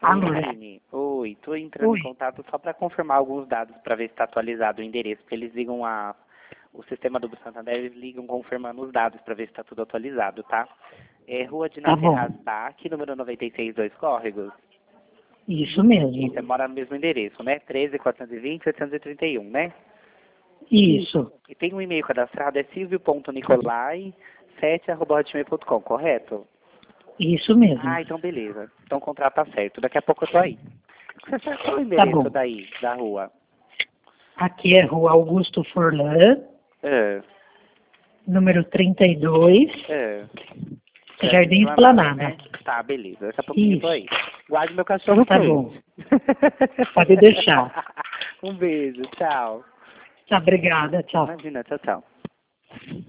Alô? Aline, oi, tô entrando Oi. em contato só para confirmar alguns dados para ver se está atualizado o endereço, porque eles ligam o sistema do Santander, eles ligam confirmando os dados para ver se está tudo atualizado, tá? É Rua de Tá bom. Nacerras Baque, número 96, Dois Córregos. Isso E mesmo. você mora no mesmo endereço, né? 13.420.831, né? Isso. E tem um e-mail cadastrado, é silvio.nicolai7@hotmail.com, correto? Isso mesmo. Ah, então beleza. Então o contrato tá certo. Daqui a pouco eu tô aí. Você sabe qual é o Tá endereço bom. daí, da rua? Aqui é Rua Augusto Furlan, É, número 32, é. Jardim Esplanada. Né? Tá, beleza. Daqui a pouquinho eu tô aí. Isso. Guarde meu cachorro Tá quente. bom. Pode deixar. Um beijo, tchau. Tá, obrigada. Tchau. Imagina, tchau, tchau.